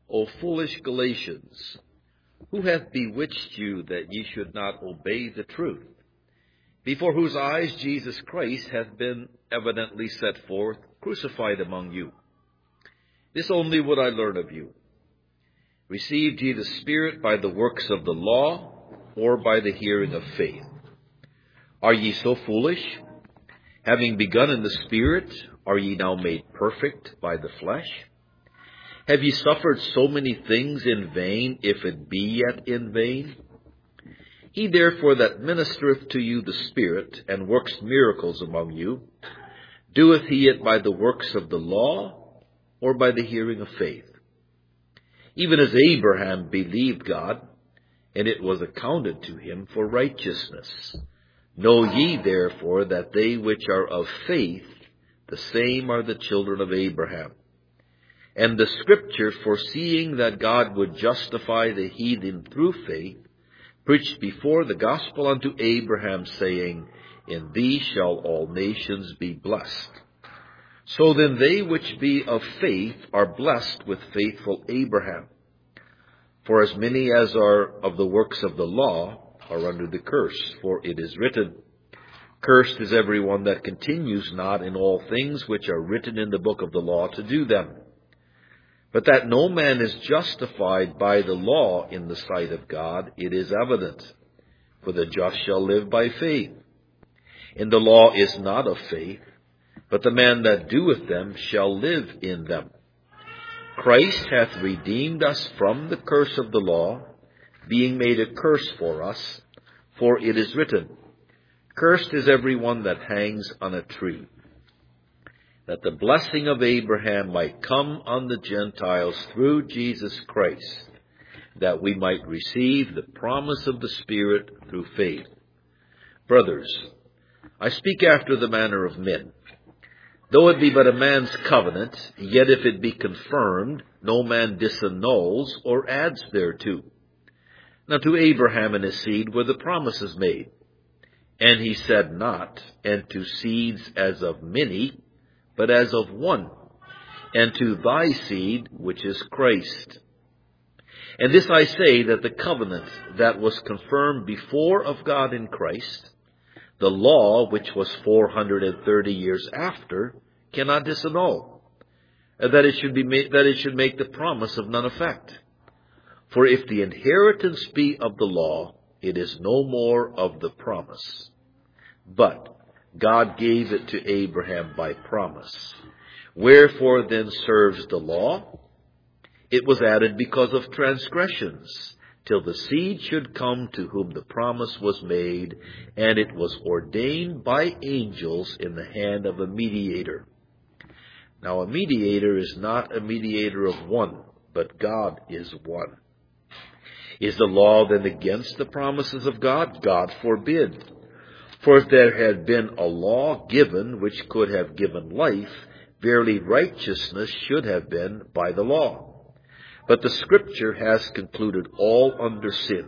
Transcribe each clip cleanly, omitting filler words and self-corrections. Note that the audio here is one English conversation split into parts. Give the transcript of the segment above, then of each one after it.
O foolish Galatians, who hath bewitched you that ye should not obey the truth, before whose eyes Jesus Christ hath been evidently set forth, crucified among you? This only would I learn of you. Received ye the Spirit by the works of the law, or by the hearing of faith? Are ye so foolish? Having begun in the Spirit, are ye now made perfect by the flesh? Have ye suffered so many things in vain, if it be yet in vain? He therefore that ministereth to you the Spirit, and works miracles among you, doeth he it by the works of the law, or by the hearing of faith? Even as Abraham believed God, and it was accounted to him for righteousness. Know ye therefore that they which are of faith, the same are the children of Abraham. And the Scripture, foreseeing that God would justify the heathen through faith, preached before the gospel unto Abraham, saying, In thee shall all nations be blessed. So then they which be of faith are blessed with faithful Abraham. For as many as are of the works of the law are under the curse, for it is written, Cursed is every one that continues not in all things which are written in the book of the law to do them. But that no man is justified by the law in the sight of God, it is evident. For the just shall live by faith. And the law is not of faith, but the man that doeth them shall live in them. Christ hath redeemed us from the curse of the law, being made a curse for us, for it is written, Cursed is every one that hangs on a tree, that the blessing of Abraham might come on the Gentiles through Jesus Christ, that we might receive the promise of the Spirit through faith. Brothers, I speak after the manner of men. Though it be but a man's covenant, yet if it be confirmed, no man disannuls or adds thereto. Now to Abraham and his seed were the promises made. And he said not, and to seeds as of many, but as of one, and to thy seed, which is Christ. And this I say, that the covenant that was confirmed before of God in Christ, the law, which was 430 years after, cannot disannul, that it should make the promise of none effect. For if the inheritance be of the law, it is no more of the promise. But God gave it to Abraham by promise. Wherefore then serves the law? It was added because of transgressions, till the seed should come to whom the promise was made, and it was ordained by angels in the hand of a mediator. Now a mediator is not a mediator of one, but God is one. Is the law then against the promises of God? God forbid. For if there had been a law given which could have given life, verily righteousness should have been by the law. But the Scripture has concluded all under sin,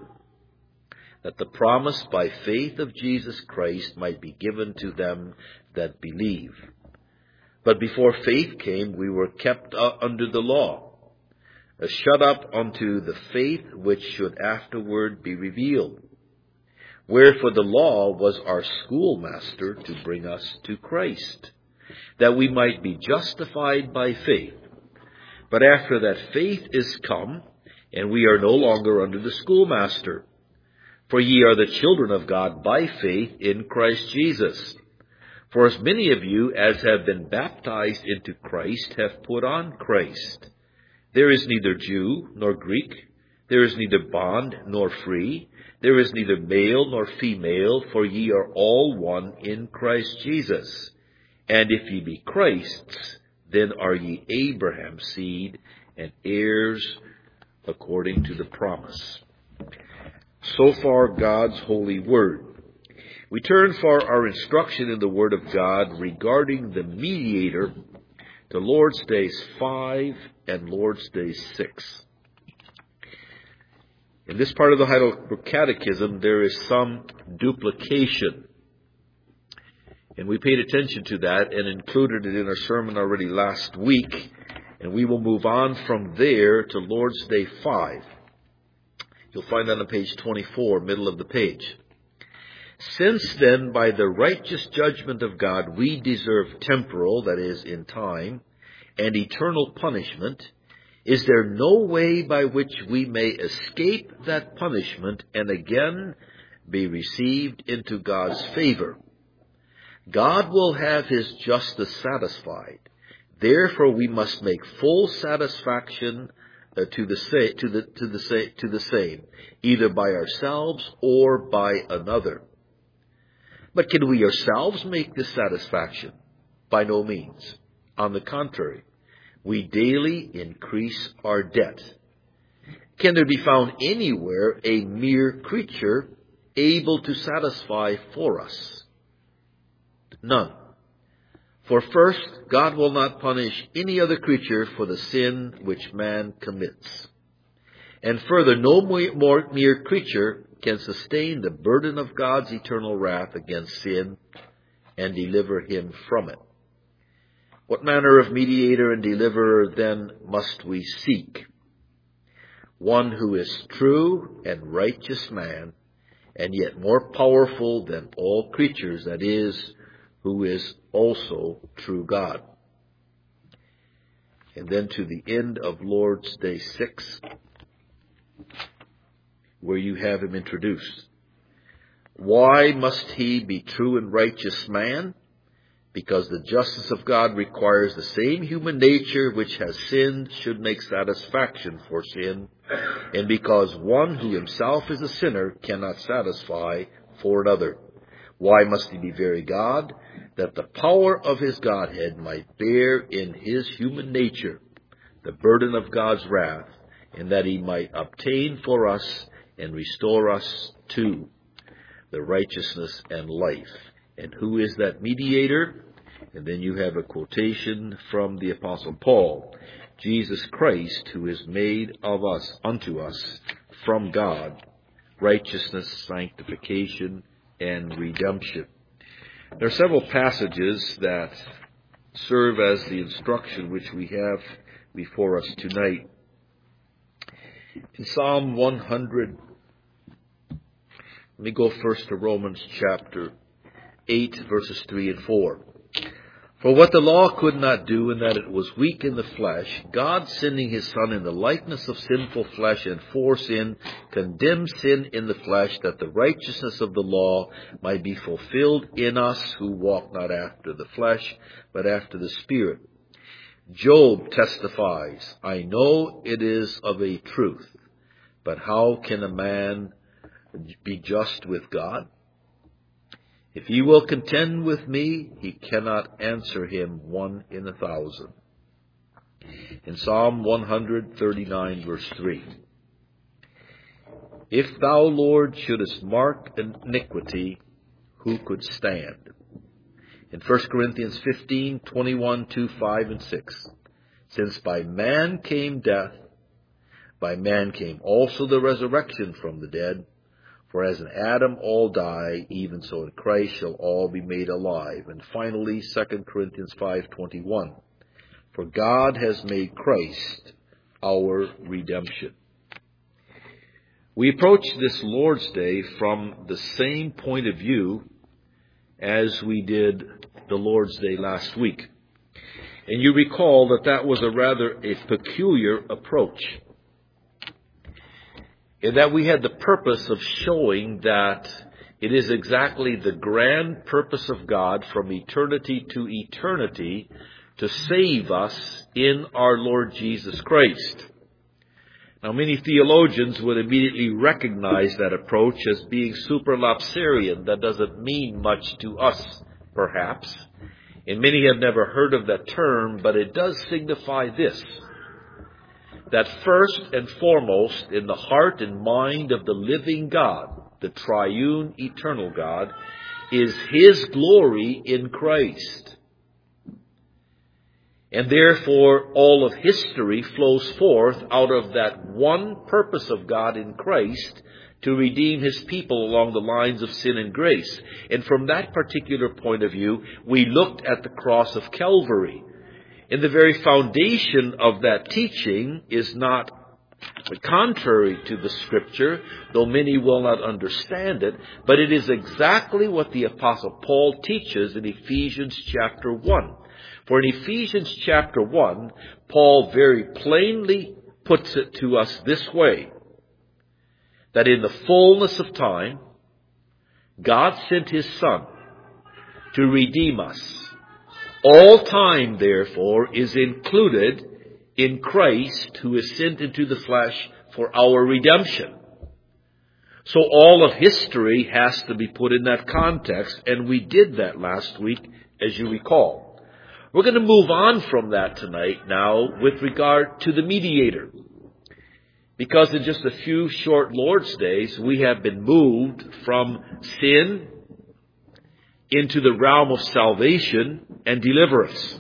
that the promise by faith of Jesus Christ might be given to them that believe. But before faith came, we were kept under the law, shut up unto the faith which should afterward be revealed. Wherefore the law was our schoolmaster to bring us to Christ, that we might be justified by faith. But after that faith is come, and we are no longer under the schoolmaster. For ye are the children of God by faith in Christ Jesus. For as many of you as have been baptized into Christ have put on Christ. There is neither Jew nor Greek, there is neither bond nor free, there is neither male nor female, for ye are all one in Christ Jesus. And if ye be Christ's, then are ye Abraham's seed, and heirs according to the promise. So far God's holy word. We turn for our instruction in the Word of God regarding the mediator to Lord's Days 5 and Lord's Days 6. In this part of the Heidelberg Catechism, there is some duplication. And we paid attention to that and included it in our sermon already last week. And we will move on from there to Lord's Day 5. You'll find that on page 24, middle of the page. Since then, by the righteous judgment of God, we deserve temporal, that is, in time, and eternal punishment, is there no way by which we may escape that punishment and again be received into God's favor? God will have His justice satisfied. Therefore, we must make full satisfaction to the same, either by ourselves or by another. But can we ourselves make this satisfaction? By no means. On the contrary, we daily increase our debt. Can there be found anywhere a mere creature able to satisfy for us? None. For first, God will not punish any other creature for the sin which man commits. And further, no more mere creature can sustain the burden of God's eternal wrath against sin and deliver him from it. What manner of mediator and deliverer then must we seek? One who is true and righteous man, and yet more powerful than all creatures, that is, who is also true God. And then to the end of Lord's Day 6, where you have him introduced. Why must he be true and righteous man? Because the justice of God requires the same human nature which has sinned should make satisfaction for sin, and because one who himself is a sinner cannot satisfy for another. Why must he be very God? That the power of his Godhead might bear in his human nature the burden of God's wrath, and that he might obtain for us and restore us to the righteousness and life. And who is that mediator? And then you have a quotation from the Apostle Paul. Jesus Christ, who is made of us, unto us, from God, righteousness, sanctification, and redemption. There are several passages that serve as the instruction which we have before us tonight. In Psalm 100, let me go first to Romans chapter 8, verses 3 and 4. For what the law could not do, in that it was weak in the flesh, God, sending his Son in the likeness of sinful flesh and for sin, condemned sin in the flesh, that the righteousness of the law might be fulfilled in us who walk not after the flesh, but after the Spirit. Job testifies, I know it is of a truth, but how can a man be just with God? If he will contend with me, he cannot answer him 1 in 1,000. In Psalm 139, verse 3. If thou, Lord, shouldest mark iniquity, who could stand? In 1 Corinthians 15, 21, 2, 5, and 6. Since by man came death, by man came also the resurrection from the dead. For as in Adam all die, even so in Christ shall all be made alive. And finally, 2 Corinthians 5:21. For God has made Christ our redemption. We approach this Lord's Day from the same point of view as we did the Lord's Day last week. And you recall that that was a peculiar approach, in that we had the purpose of showing that it is exactly the grand purpose of God from eternity to eternity to save us in our Lord Jesus Christ. Now, many theologians would immediately recognize that approach as being supralapsarian. That doesn't mean much to us, perhaps. And many have never heard of that term, but it does signify this: that first and foremost in the heart and mind of the living God, the triune eternal God, is his glory in Christ. And therefore all of history flows forth out of that one purpose of God in Christ to redeem his people along the lines of sin and grace. And from that particular point of view, we looked at the cross of Calvary. And the very foundation of that teaching is not contrary to the Scripture, though many will not understand it, but it is exactly what the Apostle Paul teaches in Ephesians chapter 1. For in Ephesians chapter 1, Paul very plainly puts it to us this way, that in the fullness of time, God sent His Son to redeem us. All time, therefore, is included in Christ, who is sent into the flesh for our redemption. So all of history has to be put in that context, and we did that last week, as you recall. We're going to move on from that tonight now with regard to the mediator. Because in just a few short Lord's days, we have been moved from sin into the realm of salvation and deliverance.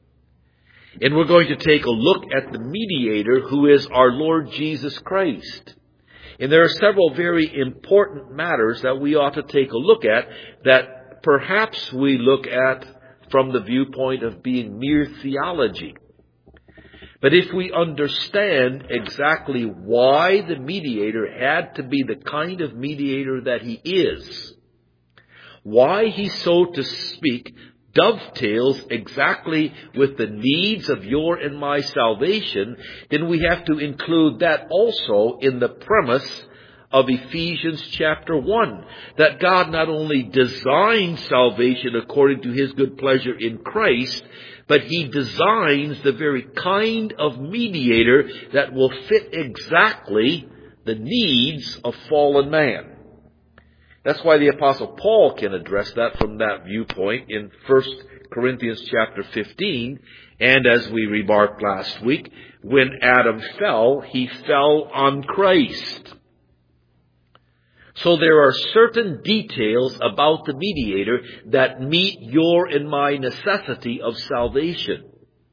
And we're going to take a look at the mediator, who is our Lord Jesus Christ. And there are several very important matters that we ought to take a look at that perhaps we look at from the viewpoint of being mere theology. But if we understand exactly why the mediator had to be the kind of mediator that he is, why he, so to speak, dovetails exactly with the needs of your and my salvation, then we have to include that also in the premise of Ephesians chapter 1, that God not only designed salvation according to His good pleasure in Christ, but He designs the very kind of mediator that will fit exactly the needs of fallen man. That's why the Apostle Paul can address that from that viewpoint in 1 Corinthians chapter 15. And as we remarked last week, when Adam fell, he fell on Christ. So there are certain details about the mediator that meet your and my necessity of salvation.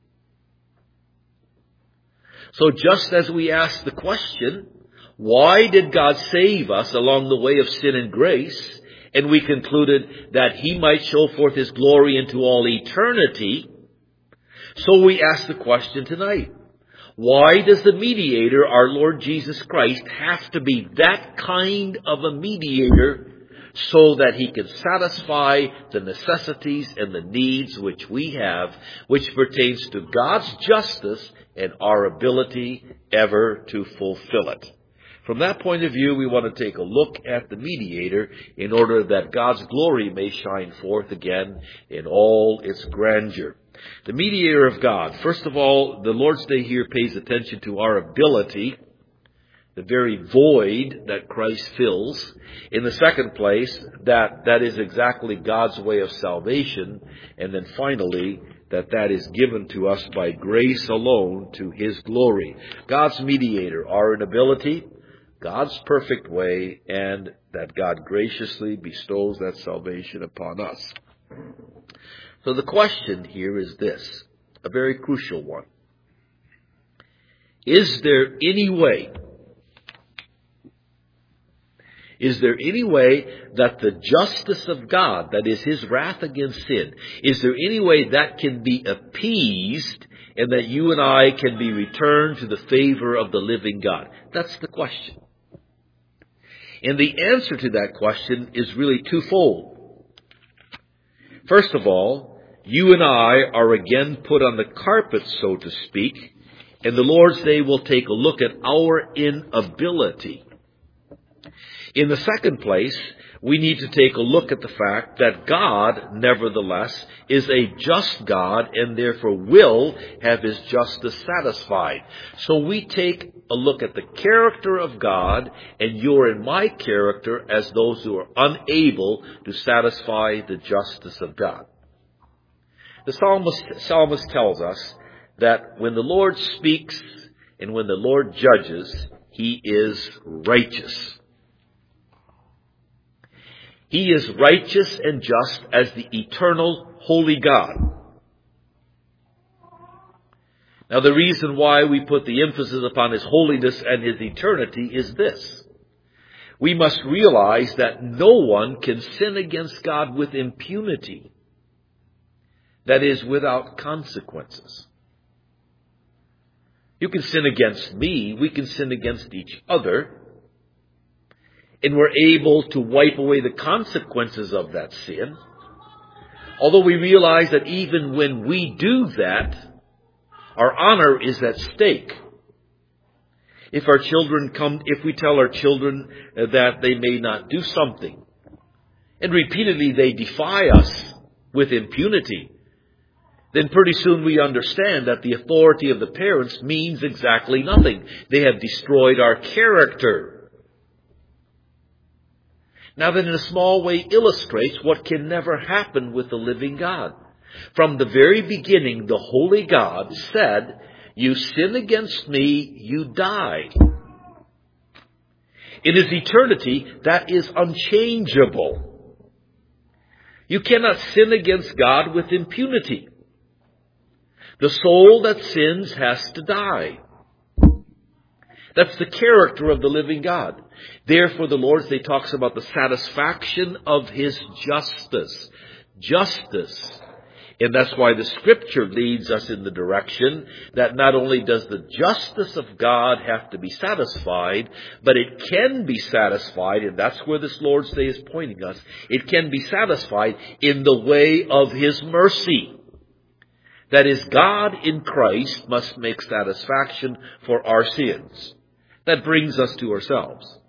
So just as we ask the question, why did God save us along the way of sin and grace? And we concluded that He might show forth His glory into all eternity. So we ask the question tonight, why does the mediator, our Lord Jesus Christ, have to be that kind of a mediator so that He can satisfy the necessities and the needs which we have, which pertains to God's justice and our ability ever to fulfill it? From that point of view, we want to take a look at the mediator in order that God's glory may shine forth again in all its grandeur. The mediator of God. First of all, the Lord's Day here pays attention to our ability, the very void that Christ fills. In the second place, that is exactly God's way of salvation. And then finally, that is given to us by grace alone to His glory. God's mediator, our inability, God's perfect way, and that God graciously bestows that salvation upon us. So the question here is this, a very crucial one. Is there any way that the justice of God, that is His wrath against sin, is there any way that can be appeased and that you and I can be returned to the favor of the living God? That's the question. And the answer to that question is really twofold. First of all, you and I are again put on the carpet, so to speak, and the Lord's Day will take a look at our inability. In the second place, we need to take a look at the fact that God, nevertheless, is a just God and therefore will have His justice satisfied. So we take a look at the character of God and your and my character as those who are unable to satisfy the justice of God. The psalmist tells us that when the Lord speaks and when the Lord judges, He is righteous. He is righteous and just as the eternal, holy God. Now, the reason why we put the emphasis upon His holiness and His eternity is this. We must realize that no one can sin against God with impunity. That is, without consequences. You can sin against me. We can sin against each other. And we're able to wipe away the consequences of that sin. Although we realize that even when we do that, our honor is at stake. If we tell our children that they may not do something, and repeatedly they defy us with impunity, then pretty soon we understand that the authority of the parents means exactly nothing. They have destroyed our character. Now that in a small way illustrates what can never happen with the living God. From the very beginning, the holy God said, "You sin against me, you die." In His eternity, that is unchangeable. You cannot sin against God with impunity. The soul that sins has to die. That's the character of the living God. Therefore, the Lord's Day talks about the satisfaction of His justice. Justice. And that's why the Scripture leads us in the direction that not only does the justice of God have to be satisfied, but it can be satisfied, and that's where this Lord's Day is pointing us. It can be satisfied in the way of His mercy. That is, God in Christ must make satisfaction for our sins. That brings us to ourselves.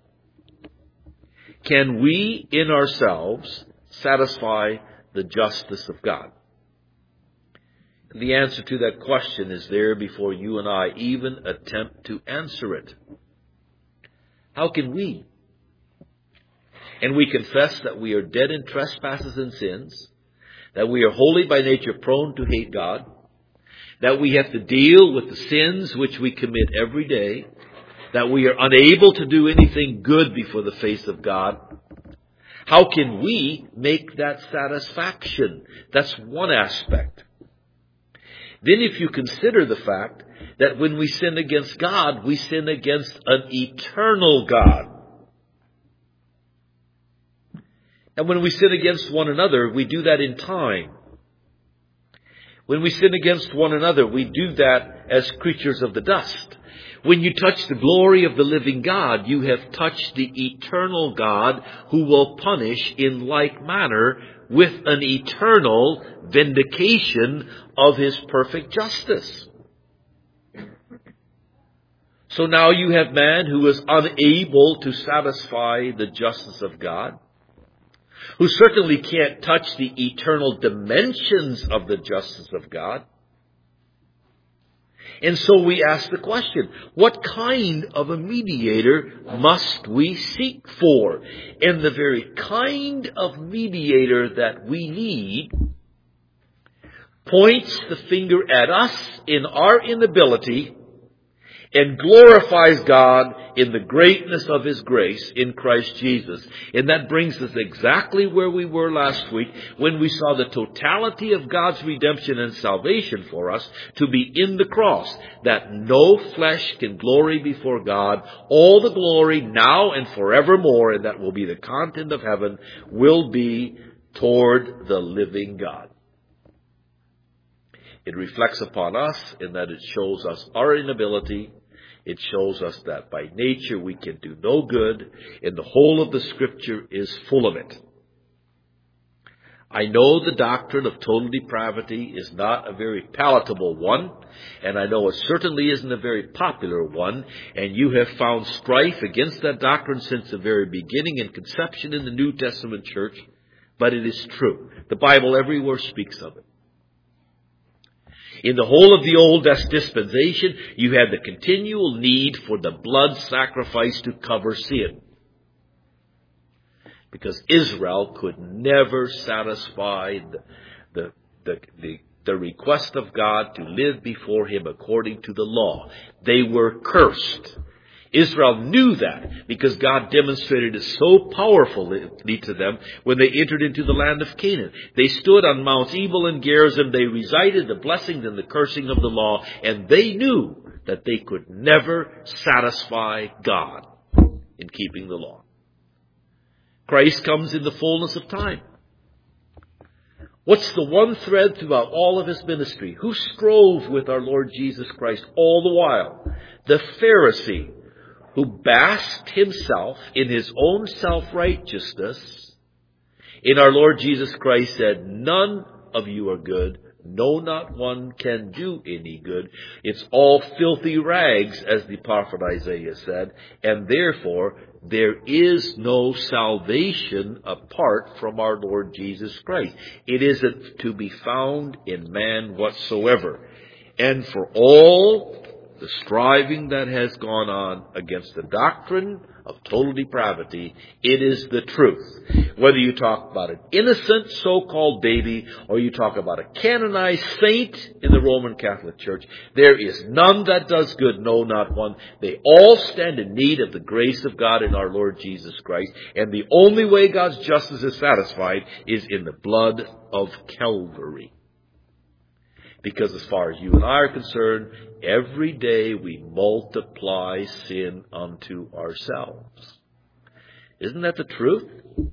Can we in ourselves satisfy the justice of God? And the answer to that question is there before you and I even attempt to answer it. How can we? And we confess that we are dead in trespasses and sins, that we are wholly by nature prone to hate God, that we have to deal with the sins which we commit every day, that we are unable to do anything good before the face of God. How can we make that satisfaction? That's one aspect. Then if you consider the fact that when we sin against God, we sin against an eternal God. And when we sin against one another, we do that in time. When we sin against one another, we do that as creatures of the dust. When you touch the glory of the living God, you have touched the eternal God who will punish in like manner with an eternal vindication of His perfect justice. So now you have man who is unable to satisfy the justice of God, who certainly can't touch the eternal dimensions of the justice of God. And so we ask the question, what kind of a mediator must we seek for? And the very kind of mediator that we need points the finger at us in our inability and glorifies God in the greatness of His grace in Christ Jesus. And that brings us exactly where we were last week when we saw the totality of God's redemption and salvation for us to be in the cross, that no flesh can glory before God. All the glory now and forevermore, and that will be the content of heaven, will be toward the living God. It reflects upon us in that it shows us our inability. It shows us that by nature we can do no good, and the whole of the Scripture is full of it. I know the doctrine of total depravity is not a very palatable one, and I know it certainly isn't a very popular one, and you have found strife against that doctrine since the very beginning and conception in the New Testament church, but it is true. The Bible everywhere speaks of it. In the whole of the Old dispensation, you had the continual need for the blood sacrifice to cover sin. Because Israel could never satisfy the request of God to live before Him according to the law. They were cursed. Israel knew that because God demonstrated it so powerfully to them when they entered into the land of Canaan. They stood on Mounts Ebal and Gerizim. They recited the blessings and the cursing of the law, and they knew that they could never satisfy God in keeping the law. Christ comes in the fullness of time. What's the one thread throughout all of his ministry? Who strove with our Lord Jesus Christ all the while? The Pharisee, who basked himself in his own self-righteousness. In our Lord Jesus Christ said, none of you are good. No, not one can do any good. It's all filthy rags, as the prophet Isaiah said, and therefore there is no salvation apart from our Lord Jesus Christ. It isn't to be found in man whatsoever. And for all the striving that has gone on against the doctrine of total depravity, it is the truth. Whether you talk about an innocent so-called baby or you talk about a canonized saint in the Roman Catholic Church, there is none that does good, no, not one. They all stand in need of the grace of God in our Lord Jesus Christ. And the only way God's justice is satisfied is in the blood of Calvary. Because as far as you and I are concerned, every day we multiply sin unto ourselves. Isn't that the truth?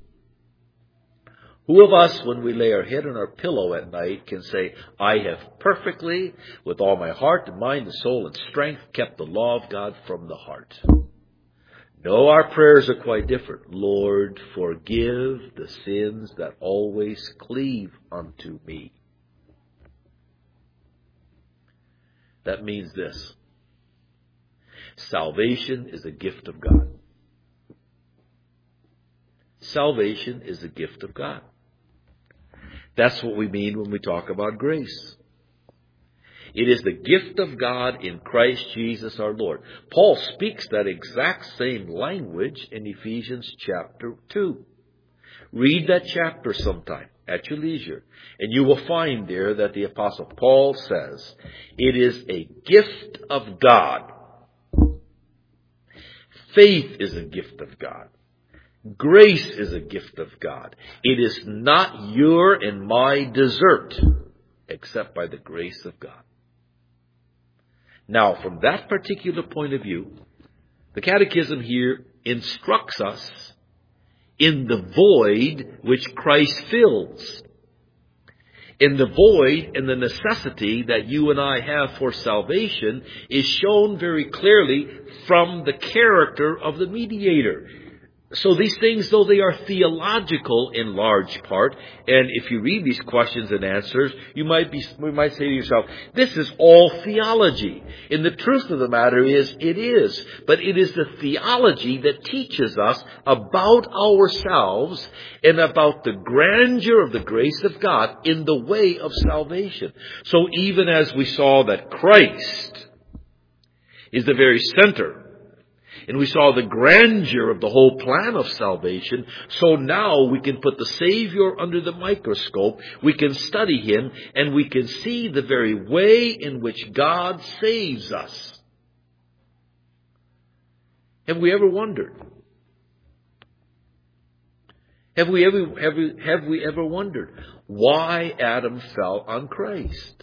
Who of us, when we lay our head on our pillow at night, can say, I have perfectly, with all my heart and mind and soul and strength, kept the law of God from the heart? No, our prayers are quite different. Lord, forgive the sins that always cleave unto me. That means this. Salvation is a gift of God. Salvation is a gift of God. That's what we mean when we talk about grace. It is the gift of God in Christ Jesus our Lord. Paul speaks that exact same language in Ephesians chapter 2. Read that chapter sometime at your leisure, and you will find there that the Apostle Paul says, it is a gift of God. Faith is a gift of God. Grace is a gift of God. It is not your and my desert, except by the grace of God. Now, from that particular point of view, the Catechism here instructs us in the void which Christ fills. In the void and the necessity that you and I have for salvation is shown very clearly from the character of the mediator. So these things, though they are theological in large part, and if you read these questions and answers, you might say to yourself, this is all theology. And the truth of the matter is, it is. But it is the theology that teaches us about ourselves and about the grandeur of the grace of God in the way of salvation. So even as we saw that Christ is the very center, and we saw the grandeur of the whole plan of salvation, so now we can put the Savior under the microscope, we can study Him, and we can see the very way in which God saves us. Have we ever wondered? Have we ever wondered why Adam fell on Christ?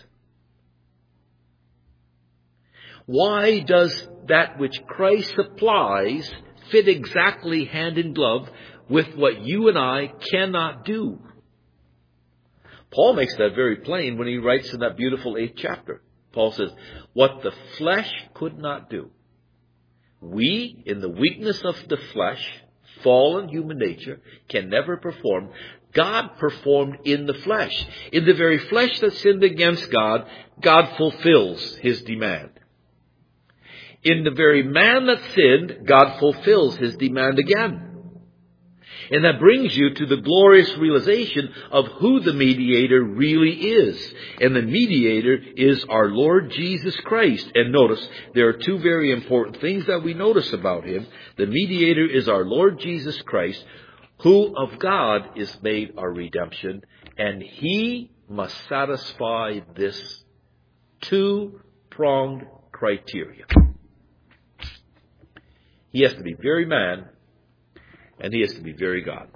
Why does that which Christ supplies fit exactly hand in glove with what you and I cannot do? Paul makes that very plain when he writes in that beautiful 8th chapter. Paul says, what the flesh could not do, we, in the weakness of the flesh, fallen human nature, can never perform. God performed in the flesh. In the very flesh that sinned against God, God fulfills His demand. In the very man that sinned, God fulfills His demand again. And that brings you to the glorious realization of who the mediator really is. And the mediator is our Lord Jesus Christ. And notice, there are two very important things that we notice about Him. The mediator is our Lord Jesus Christ, who of God is made our redemption. And He must satisfy this two-pronged criteria. He has to be very man, and He has to be very God.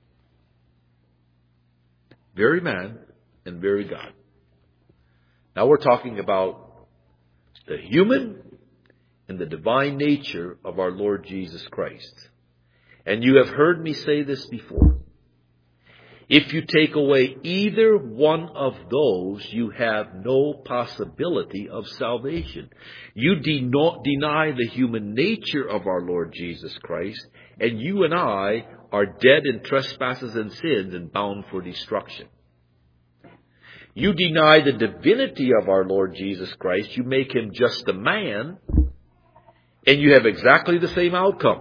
Very man and very God. Now we're talking about the human and the divine nature of our Lord Jesus Christ. And you have heard me say this before. If you take away either one of those, you have no possibility of salvation. You deny the human nature of our Lord Jesus Christ, and you and I are dead in trespasses and sins and bound for destruction. You deny the divinity of our Lord Jesus Christ, you make him just a man, and you have exactly the same outcome.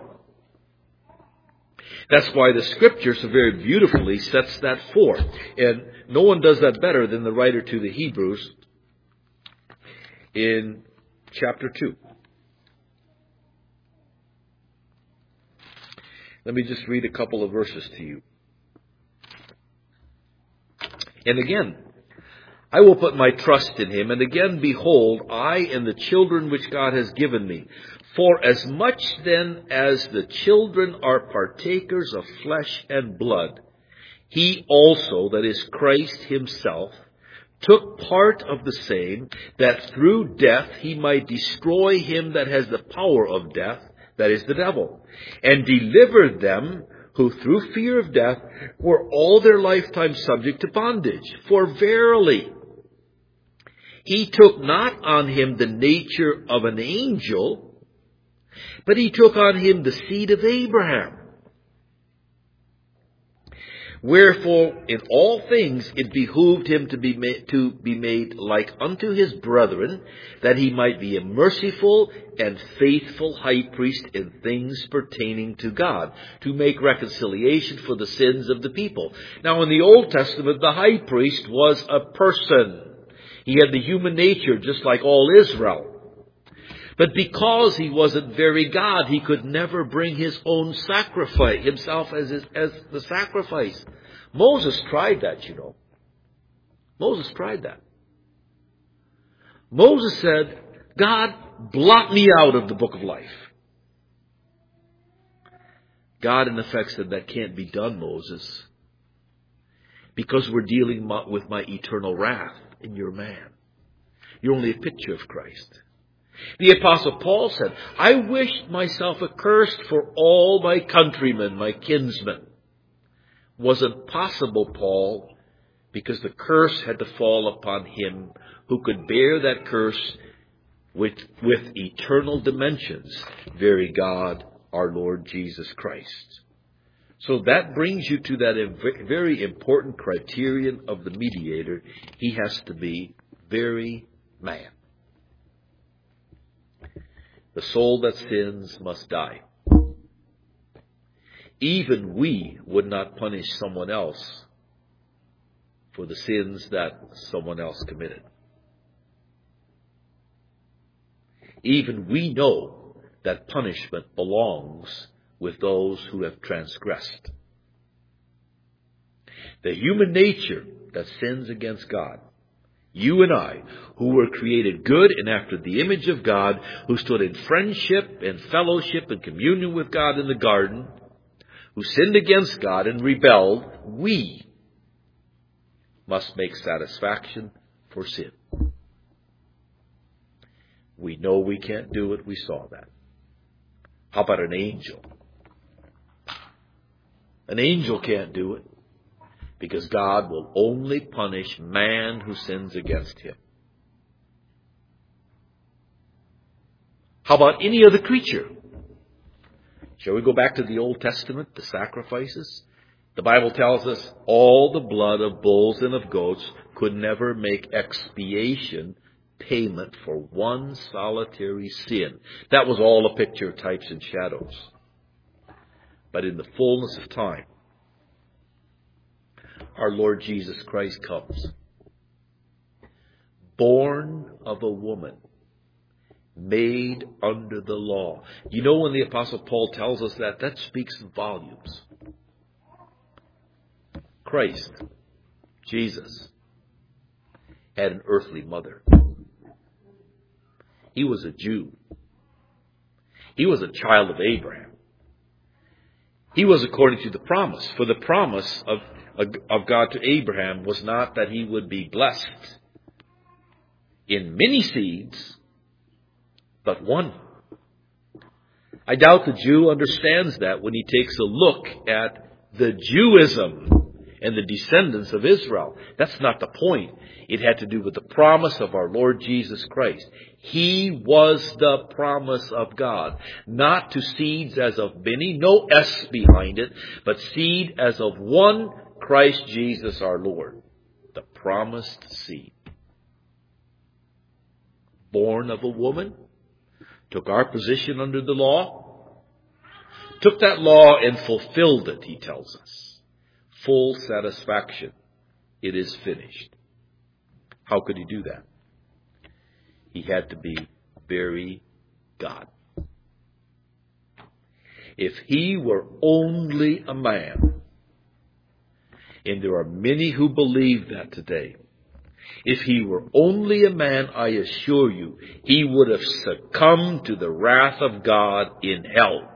That's why the Scripture so very beautifully sets that forth. And no one does that better than the writer to the Hebrews in chapter 2. Let me just read a couple of verses to you. And again, I will put my trust in him. And again, behold, I and the children which God has given me. For as much then as the children are partakers of flesh and blood, he also, that is Christ himself, took part of the same, that through death he might destroy him that has the power of death, that is the devil, and deliver them who through fear of death were all their lifetime subject to bondage. For verily, he took not on him the nature of an angel, but he took on him the seed of Abraham. Wherefore, in all things it behooved him to be made like unto his brethren, that he might be a merciful and faithful high priest in things pertaining to God, to make reconciliation for the sins of the people. Now, in the Old Testament, the high priest was a person. He had the human nature just like all Israel. But because he wasn't very God, he could never bring his own sacrifice, himself as the sacrifice. Moses tried that, you know. Moses tried that. Moses said, God, blot me out of the book of life. God, in effect, said, that can't be done, Moses, because we're dealing with my eternal wrath, and you're man. You're only a picture of Christ. The Apostle Paul said, I wished myself accursed for all my countrymen, my kinsmen. Wasn't possible, Paul, because the curse had to fall upon him who could bear that curse with eternal dimensions, very God, our Lord Jesus Christ. So that brings you to that very important criterion of the mediator. He has to be very man. The soul that sins must die. Even we would not punish someone else for the sins that someone else committed. Even we know that punishment belongs with those who have transgressed. The human nature that sins against God, you and I, who were created good and after the image of God, who stood in friendship and fellowship and communion with God in the garden, who sinned against God and rebelled, we must make satisfaction for sin. We know we can't do it. We saw that. How about an angel? An angel can't do it because God will only punish man who sins against him. How about any other creature? Shall we go back to the Old Testament, the sacrifices? The Bible tells us all the blood of bulls and of goats could never make expiation, payment for one solitary sin. That was all a picture of types and shadows. But in the fullness of time, our Lord Jesus Christ comes, born of a woman, made under the law. You know, when the Apostle Paul tells us that speaks volumes. Christ, Jesus, had an earthly mother. He was a Jew. He was a child of Abraham. He was according to the promise. For the promise of God to Abraham was not that he would be blessed in many seeds, but one. I doubt the Jew understands that when he takes a look at the Jewism and the descendants of Israel. That's not the point. It had to do with the promise of our Lord Jesus Christ. He was the promise of God, not to seeds as of many, no S behind it, but seed as of one, Christ Jesus our Lord, the promised seed. Born of a woman, took our position under the law, took that law and fulfilled it, he tells us. Full satisfaction. It is finished. How could he do that? He had to be very God. If he were only a man, and there are many who believe that today, if he were only a man, I assure you, he would have succumbed to the wrath of God in hell.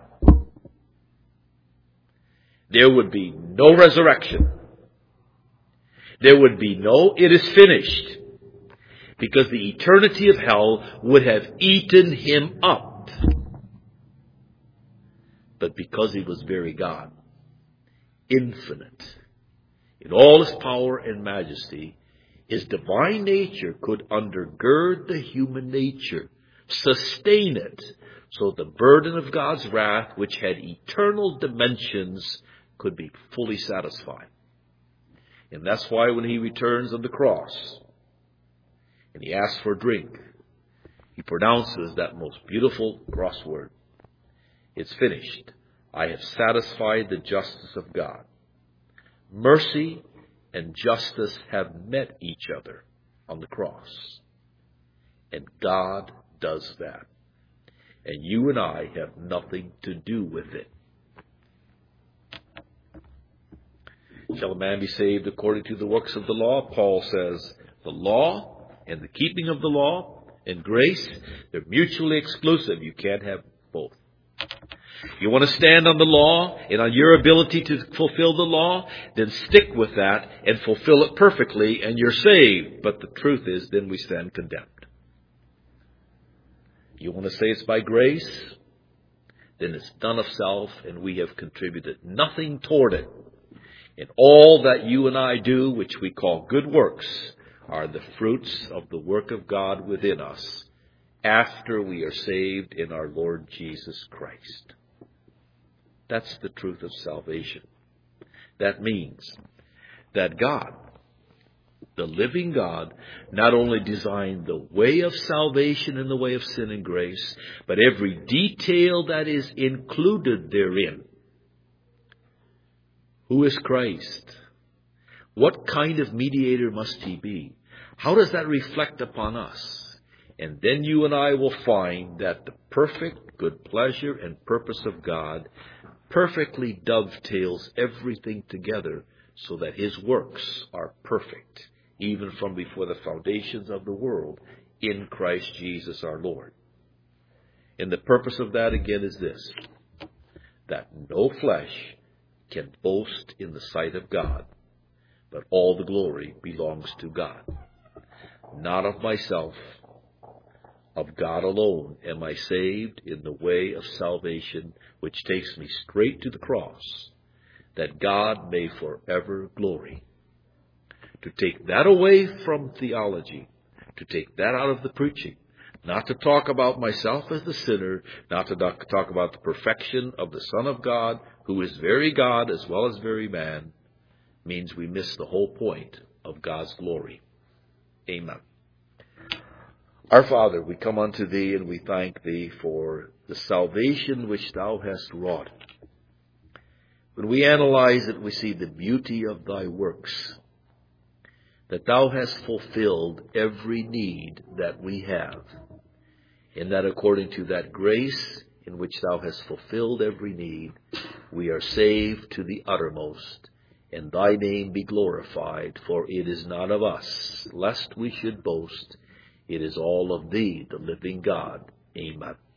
There would be no resurrection. There would be no, it is finished. Because the eternity of hell would have eaten him up. But because he was very God, infinite, in all his power and majesty, his divine nature could undergird the human nature, sustain it, so the burden of God's wrath, which had eternal dimensions, could be fully satisfied. And that's why when he returns on the cross, and he asks for drink, he pronounces that most beautiful crossword. It's finished. I have satisfied the justice of God. Mercy and justice have met each other on the cross. And God does that. And you and I have nothing to do with it. Shall a man be saved according to the works of the law? Paul says, the law and the keeping of the law and grace, they're mutually exclusive. You can't have both. You want to stand on the law and on your ability to fulfill the law, then stick with that and fulfill it perfectly and you're saved. But the truth is, then we stand condemned. You want to say it's by grace? Then it's done of self and we have contributed nothing toward it. And all that you and I do, which we call good works, are the fruits of the work of God within us after we are saved in our Lord Jesus Christ. That's the truth of salvation. That means that God, the living God, not only designed the way of salvation in the way of sin and grace, but every detail that is included therein. Who is Christ? What kind of mediator must he be? How does that reflect upon us? And then you and I will find that the perfect good pleasure and purpose of God perfectly dovetails everything together so that his works are perfect, even from before the foundations of the world, in Christ Jesus our Lord. And the purpose of that again is this, that no flesh can boast in the sight of God, but all the glory belongs to God. Not of myself, of God alone am I saved in the way of salvation, which takes me straight to the cross, that God may forever glory. To take that away from theology, to take that out of the preaching, not to talk about myself as the sinner, not to talk about the perfection of the Son of God, who is very God as well as very man, means we miss the whole point of God's glory. Amen. Our Father, we come unto Thee and we thank Thee for the salvation which Thou hast wrought. When we analyze it, we see the beauty of Thy works, that Thou hast fulfilled every need that we have, and that according to that grace in which Thou hast fulfilled every need, we are saved to the uttermost, and Thy name be glorified, for it is not of us, lest we should boast. It is all of Thee, the living God. Amen.